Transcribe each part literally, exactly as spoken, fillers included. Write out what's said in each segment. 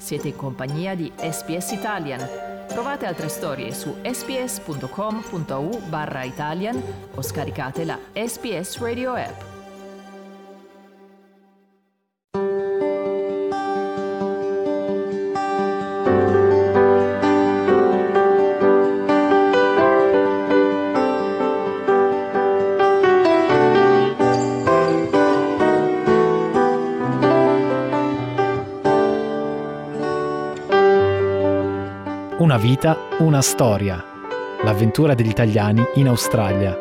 Siete in compagnia di S B S Italian. Trovate altre storie su sbs.com.au barra Italian o scaricate la S B S Radio app. Una vita, una storia. L'avventura degli italiani in Australia.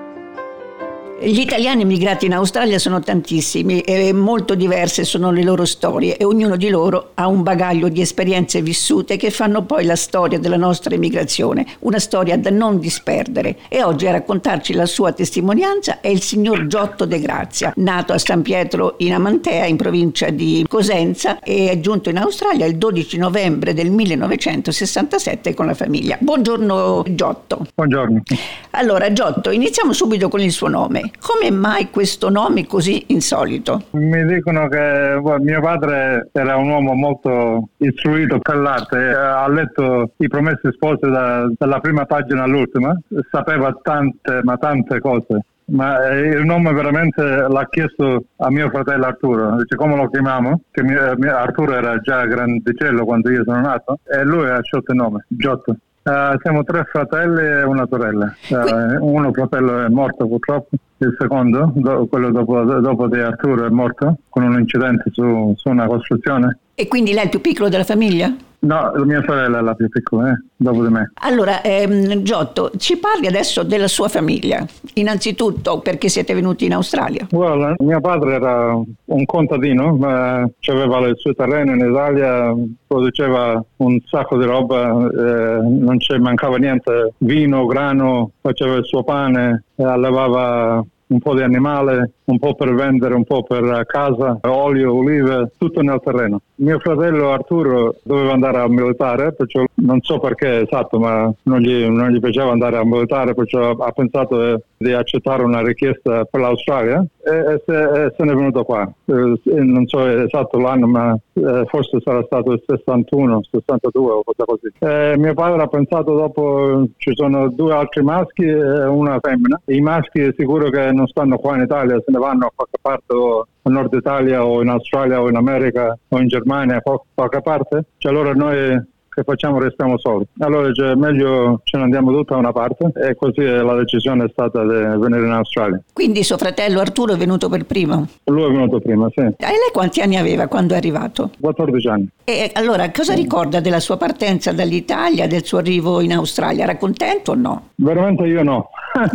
Gli italiani immigrati in Australia sono tantissimi e molto diverse sono le loro storie e ognuno di loro ha un bagaglio di esperienze vissute che fanno poi la storia della nostra immigrazione, una storia da non disperdere. E oggi a raccontarci la sua testimonianza è il signor Giotto De Grazia, nato a San Pietro in Amantea, in provincia di Cosenza, e è giunto in Australia il dodici novembre del millenovecentosessantasette con la famiglia. Buongiorno Giotto. Buongiorno. Allora Giotto, iniziamo subito con il suo nome. Come mai questo nome così insolito? Mi dicono che well, mio padre era un uomo molto istruito per l'arte, ha letto I Promessi Sposi da, dalla prima pagina all'ultima, sapeva tante, ma tante cose. Ma il nome veramente l'ha chiesto a mio fratello Arturo, dice come lo chiamiamo? Che mio, mio Arturo era già grandicello quando io sono nato e lui ha scelto il nome, Giotto. Uh, siamo tre fratelli e una sorella. Uh, uno fratello è morto purtroppo, il secondo, do, quello dopo, dopo di Arturo, è morto con un incidente su, su una costruzione. E quindi lei è il più piccolo della famiglia? No, la mia sorella è la più piccola, eh, dopo di me. Allora, ehm, Giotto, ci parli adesso della sua famiglia. Innanzitutto, perché siete venuti in Australia? Well, mio padre era un contadino, ma aveva le sue terreni in Italia, produceva un sacco di roba, eh, non ci mancava niente, vino, grano, faceva il suo pane, eh, allevava un po' di animale, un po' per vendere, un po' per casa, olio, olive, tutto nel terreno. Mio fratello Arturo doveva andare a militare, perciò non so perché esatto, ma non gli, non gli piaceva andare a militare, perciò ha pensato di accettare una richiesta per l'Australia e, e, se, e se ne è venuto qua. Eh, non so esatto l'anno, ma eh, forse sarà stato il sessantuno, sessantadue o cosa così. Eh, mio padre ha pensato dopo, ci sono due altri maschi e una femmina. I maschi è sicuro che non stanno qua in Italia, se ne vanno a qualche parte o a Nord Italia o in Australia o in America o in Germania, a qualche parte. Cioè allora noi che facciamo? Restiamo soli. Allora cioè, meglio ce ne andiamo tutta a una parte e così la decisione è stata di venire in Australia. Quindi suo fratello Arturo è venuto per primo? Lui è venuto prima, sì. E lei quanti anni aveva quando è arrivato? quattordici anni. E allora cosa sì. ricorda della sua partenza dall'Italia, del suo arrivo in Australia? Era contento o no? Veramente io no.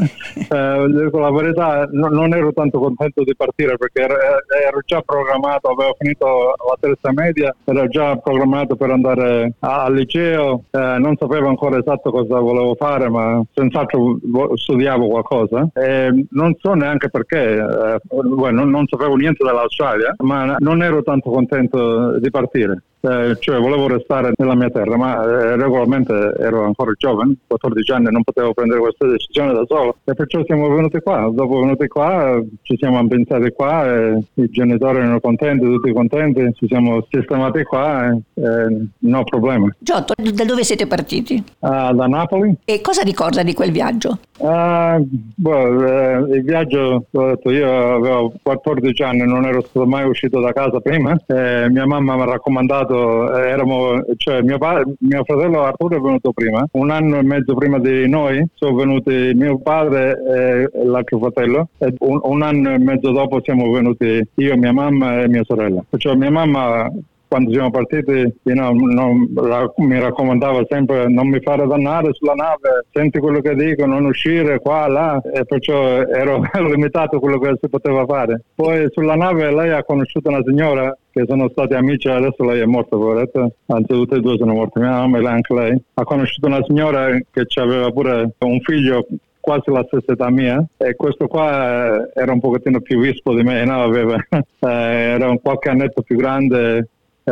eh, dico la verità, no, non ero tanto contento di partire perché ero, ero già programmato, avevo finito la terza media, ero già programmato per andare a al liceo, eh, non sapevo ancora esatto cosa volevo fare, ma senz'altro studiavo qualcosa. E non so neanche perché, eh, bueno, non, non sapevo niente dell'Australia, ma non ero tanto contento di partire. Eh, cioè volevo restare nella mia terra, ma eh, regolarmente ero ancora giovane, quattordici anni, non potevo prendere questa decisione da solo e perciò siamo venuti qua. Dopo venuti qua ci siamo ambientati qua e i genitori erano contenti, tutti contenti, ci siamo sistemati qua e eh, no problemi. Giotto, da dove siete partiti? Uh, da Napoli. E cosa ricorda di quel viaggio? Uh, boh, eh, il viaggio, l'ho detto, io avevo quattordici anni, non ero stato mai uscito da casa prima, eh, mia mamma mi ha raccomandato, eh, erano, cioè mio, pa- mio fratello Arturo è venuto prima, un anno e mezzo prima di noi sono venuti mio padre e l'altro fratello e un, un anno e mezzo dopo siamo venuti io, mia mamma e mia sorella. Cioè mia mamma quando siamo partiti you know, non, la, mi raccomandava sempre non mi fare dannare sulla nave, senti quello che dico, non uscire qua, là, e perciò ero limitato a quello che si poteva fare. Poi sulla nave lei ha conosciuto una signora che sono stati amici, adesso lei è morta, poveretta, anzi tutte e due sono morte, mia mamma e anche lei. Ha conosciuto una signora che aveva pure un figlio quasi la stessa età mia e questo qua era un pochettino più vispo di me, no? Aveva, era un qualche annetto più grande.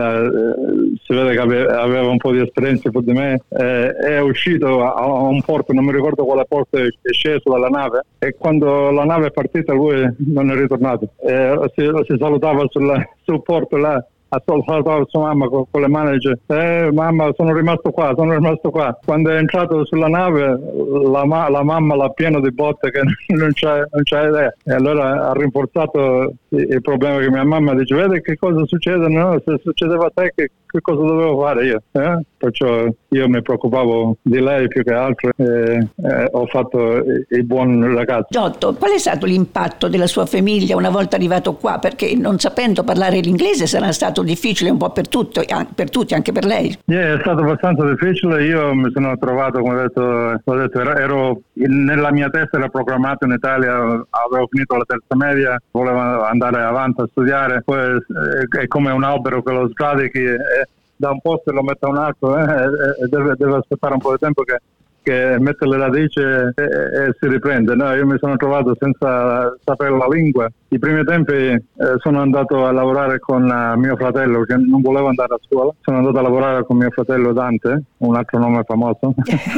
Uh, si vede che aveva, aveva un po' di esperienza più di me, eh, è uscito a, a un porto, non mi ricordo quale porto, è sceso dalla nave e quando la nave è partita lui non è ritornato, eh, si, si salutava sul, sul porto là ha salutato sua mamma con, con le mani e dice eh mamma sono rimasto qua, sono rimasto qua. Quando è entrato sulla nave la, ma- la mamma l'ha pieno di botte che non c'è, non c'è idea, e allora ha rinforzato il, il problema che mia mamma dice vedi che cosa succede, no? Se succedeva a te che, che cosa dovevo fare io, eh? Perciò io mi preoccupavo di lei più che altro e eh, ho fatto il, il buon ragazzo. Giotto, qual è stato l'impatto della sua famiglia una volta arrivato qua? Perché non sapendo parlare l'inglese sarà stato difficile un po' per, tutto, per tutti, anche per lei. Yeah, è stato abbastanza difficile. Io mi sono trovato, come ho detto, ho detto ero, ero nella mia testa era programmato in Italia, avevo finito la terza media, volevo andare avanti a studiare, poi è, è come un albero che lo sradichi e da un posto lo mette a un altro eh, e deve, deve aspettare un po' di tempo che che mette le radici e, e si riprende. No, io mi sono trovato senza sapere la lingua. I primi tempi eh, sono andato a lavorare con uh, mio fratello che non voleva andare a scuola. Sono andato a lavorare con mio fratello Dante, un altro nome famoso,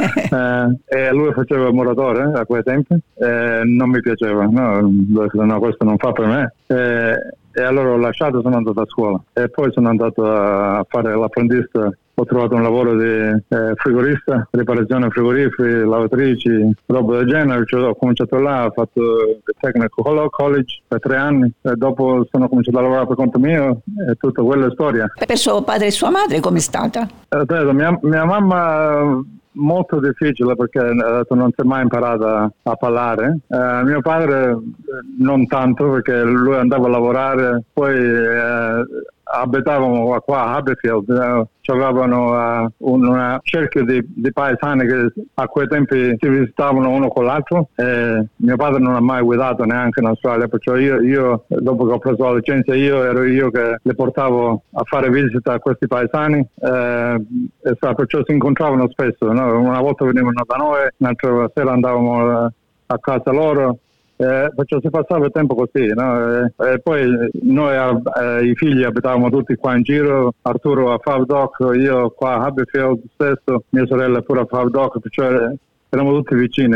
eh, e lui faceva il muratore a quei tempi. Eh, non mi piaceva, no, no, questo non fa per me. Eh, e allora ho lasciato e sono andato a scuola. E poi sono andato a fare l'apprendista. Ho trovato un lavoro di eh, frigorista, riparazione frigoriferi, lavatrici, roba del genere. Cioè, ho cominciato là, ho fatto il Technical College per tre anni e dopo sono cominciato a lavorare per conto mio e tutta quella è storia. Per suo padre e sua madre com'è stata? Eh, mia, mia mamma molto difficile perché eh, non si è mai imparata a parlare. Eh, mio padre non tanto perché lui andava a lavorare, poi eh, abitavamo qua a Haberfield, eh, avevano uh, un cerchio di, di paesani che a quei tempi si visitavano uno con l'altro e mio padre non ha mai guidato neanche in Australia, perciò io, io dopo che ho preso la licenza io ero io che le portavo a fare visita a questi paesani eh, e perciò si incontravano spesso, no? Una volta venivano da noi, un'altra sera andavamo a casa loro. Eh, perciò si passava il tempo così, no? E, e poi noi eh, i figli abitavamo tutti qua in giro, Arturo a Favdoc, io qua a Haberfield stesso, mia sorella pure a Favdoc, perciò eravamo tutti vicini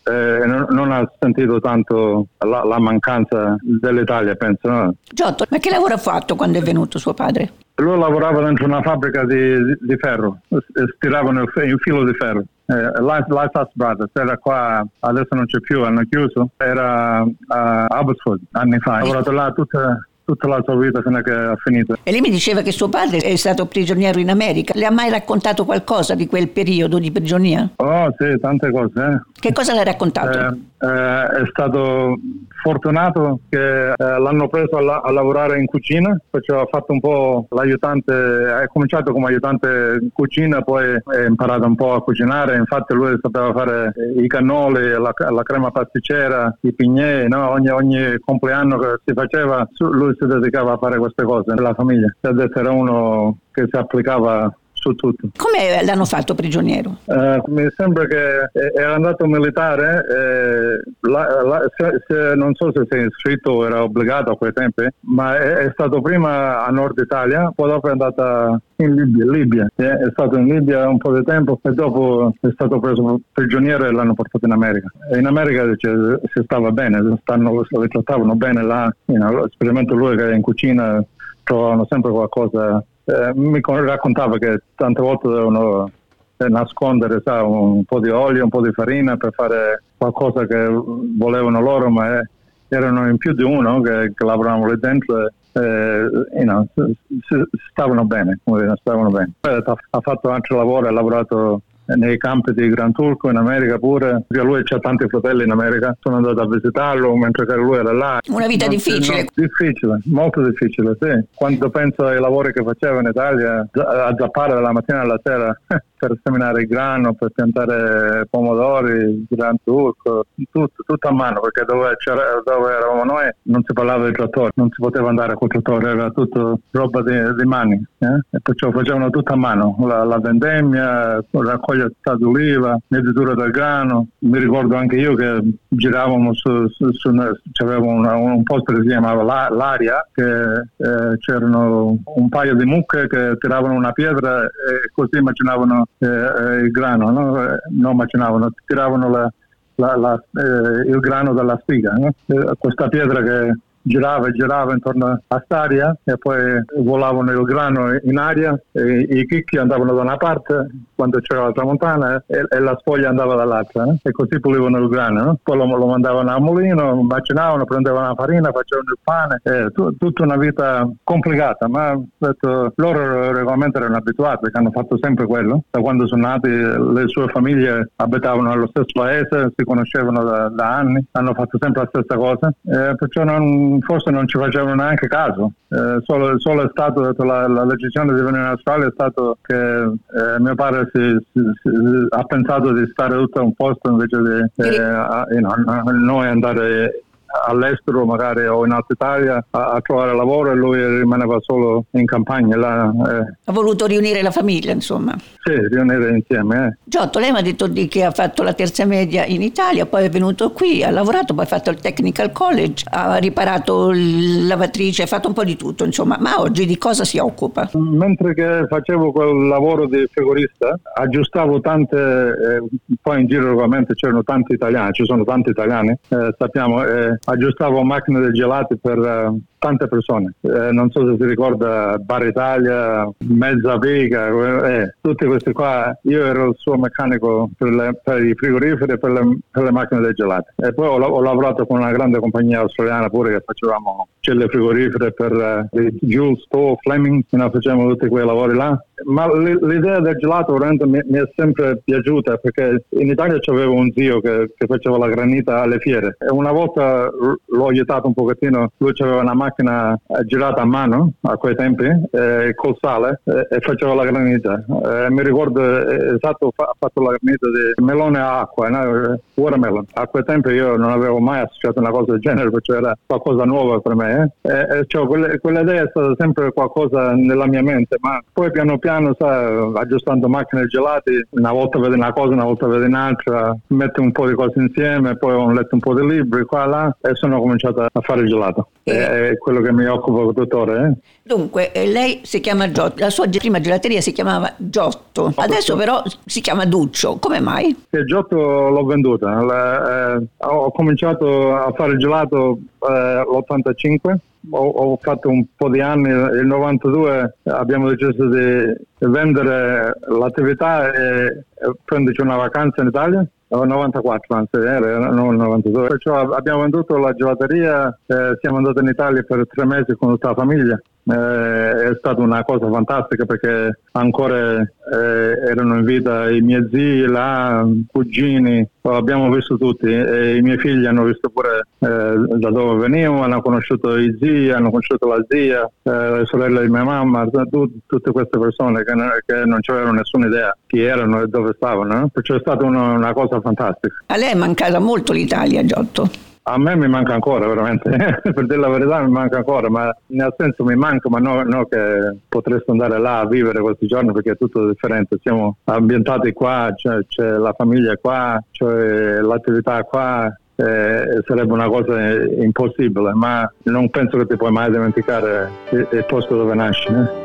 e non, non ha sentito tanto la, la mancanza dell'Italia, penso. No? Giotto, ma che lavoro ha fatto quando è venuto suo padre? Lui lavorava dentro una fabbrica di, di, di ferro, stiravano il filo di ferro. Eh, Lighthouse Brothers era qua, adesso non c'è più, hanno chiuso, era a Abbotsford anni fa, ha lavorato là tutta, tutta la sua vita fino a che ha finito. E lei mi diceva che suo padre è stato prigioniero in America, le ha mai raccontato qualcosa di quel periodo di prigionia? Oh sì, tante cose. Eh. Che cosa le ha raccontato? Eh, eh, è stato fortunato che eh, l'hanno preso a, la- a lavorare in cucina, perciò ha fatto un po' l'aiutante, ha cominciato come aiutante in cucina, poi ha imparato un po' a cucinare, infatti lui sapeva fare i cannoli, la, la crema pasticcera, i pignei, no? ogni, ogni compleanno che si faceva lui si dedicava a fare queste cose per la famiglia, ed era uno che si applicava su tutto. Come l'hanno fatto prigioniero? Uh, mi sembra che era andato militare, eh, la, la, se, se, non so se si è iscritto o era obbligato a quei tempi, ma è, è stato prima a Nord Italia, poi dopo è andata in Libia, Libia. Eh, è stato in Libia un po' di tempo e dopo è stato preso prigioniero e l'hanno portato in America. E in America cioè, si stava bene, stanno, li trattavano bene là, you know, sperimento lui che in cucina trovavano sempre qualcosa. Eh, mi raccontava che tante volte dovevano eh, nascondere sa, un po' di olio, un po' di farina per fare qualcosa che volevano loro, ma eh, erano in più di uno che, che lavoravano lì dentro e eh, you know, stavano bene, come dire, stavano bene. Ha, ha fatto altri lavori, ha lavorato nei campi di Gran Turco in America pure, perché lui c'ha tanti fratelli in America, sono andato a visitarlo mentre che lui era là. Una vita non, difficile. No, difficile, molto difficile, sì. Quando penso ai lavori che faceva in Italia, a zappare dalla mattina alla sera per seminare il grano, per piantare pomodori, Gran Turco, tutto, tutto a mano, perché dove, c'era, dove eravamo noi non si parlava di trattore, non si poteva andare col trattore, era tutto roba di, di mani, eh? E perciò facevano tutto a mano, la, la vendemmia, raccogliere d'oliva, meditura del grano. Mi ricordo anche io che giravamo su, su, su c'avevamo una, un posto che si chiamava la, l'Aria, che eh, c'erano un paio di mucche che tiravano una pietra e così macinavano eh, eh, il grano, no? Eh, non macinavano, tiravano la, la, la, eh, il grano dalla spiga, no? Eh, questa pietra che girava e girava intorno a st'aria e poi volavano il grano in aria e i chicchi andavano da una parte quando c'era la tramontana e, e la sfoglia andava dall'altra, eh? E così pulivano il grano, no? Poi lo, lo mandavano al mulino, macinavano, prendevano la farina, facevano il pane, eh, tu, tutta una vita complicata, ma detto, loro regolarmente erano abituati perché hanno fatto sempre quello. Da quando sono nati le sue famiglie abitavano nello stesso paese, si conoscevano da, da anni, hanno fatto sempre la stessa cosa, eh, perciò non, forse non ci facevano neanche caso. Eh, solo, solo è stato detto, la, la decisione di venire in Australia è stato che eh, mio padre si, si, si, ha pensato di stare tutto a un posto invece di eh, a, in, a, noi andare all'estero magari o in Alta Italia a, a trovare lavoro, e lui rimaneva solo in campagna là, eh. Ha voluto riunire la famiglia, insomma. Sì, riunire insieme, eh. Giotto, lei mi ha detto di che ha fatto la terza media in Italia, poi è venuto qui, ha lavorato, poi ha fatto il Technical College, ha riparato la lavatrice, ha fatto un po' di tutto, insomma. Ma oggi di cosa si occupa? Mentre che facevo quel lavoro di frigorista, aggiustavo tante, eh, poi in giro ovviamente c'erano tanti italiani, ci sono tanti italiani, eh, sappiamo, eh, aggiustavo macchine dei gelati per uh, tante persone, eh, non so se si ricorda Bar Italia, Mezza Vega, eh, tutti questi qua. Io ero il suo meccanico per, le, per i frigoriferi e per le, per le macchine dei gelati, e poi ho, ho lavorato con una grande compagnia australiana pure che facevamo celle frigorifere per uh, Jules, Stowe, Fleming, no, facevamo tutti quei lavori là. Ma l'idea del gelato veramente mi, mi è sempre piaciuta, perché in Italia c'avevo un zio che, che faceva la granita alle fiere, e una volta l'ho aiutato un pochettino. Lui aveva una macchina girata a mano a quei tempi, eh, col sale, eh, e faceva la granita. Eh, mi ricordo eh, esatto, ha fatto la granita di melone a acqua, no? Watermelon. A quei tempi io non avevo mai associato una cosa del genere, perché era qualcosa nuova per me, eh? E, e cioè, quelle, quell'idea è stata sempre qualcosa nella mia mente, ma poi piano piano, sa, aggiustando macchine gelati, una volta vedi una cosa, una volta vedi un'altra, metti un po' di cose insieme, poi ho letto un po' di libri qua e là e sono cominciato a fare il gelato. E... è quello che mi occupa tuttora, eh? Dunque, lei si chiama Giotto, la sua prima gelateria si chiamava Giotto, adesso però si chiama Duccio, come mai? Il Giotto l'ho venduta, la, eh, ho cominciato a fare il gelato eh, l'ottantacinque. Ho, ho fatto un po' di anni, nel novantadue abbiamo deciso di vendere l'attività e, e prenderci una vacanza in Italia. novantaquattro anzi era, non novantadue. Perciò abbiamo venduto la gelateria, eh, siamo andati in Italia per tre mesi con tutta la famiglia. Eh, è stata una cosa fantastica perché ancora eh, erano in vita i miei zii là, cugini, abbiamo visto tutti, e i miei figli hanno visto pure eh, da dove venivano, hanno conosciuto i zii, hanno conosciuto la zia, eh, le sorelle di mia mamma, tu, tutte queste persone che, che non avevano nessuna idea chi erano e dove stavano, eh? Perciò è stata una, una cosa fantastica. A lei è mancata molto l'Italia, Giotto? A me mi manca ancora, veramente, per dire la verità mi manca ancora, ma nel senso mi manca, ma non no che potresti andare là a vivere questi giorni, perché è tutto differente. Siamo ambientati qua, c'è, c'è la famiglia qua, c'è l'attività qua, eh, sarebbe una cosa impossibile, ma non penso che ti puoi mai dimenticare il, il posto dove nasci, eh?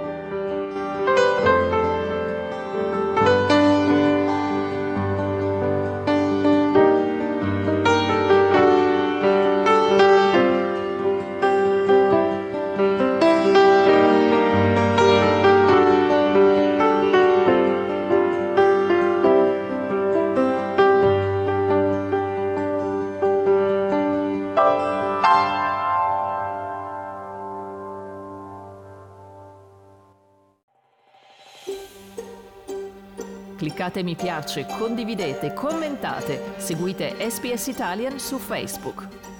Cliccate mi piace, condividete, commentate, seguite S B S Italian su Facebook.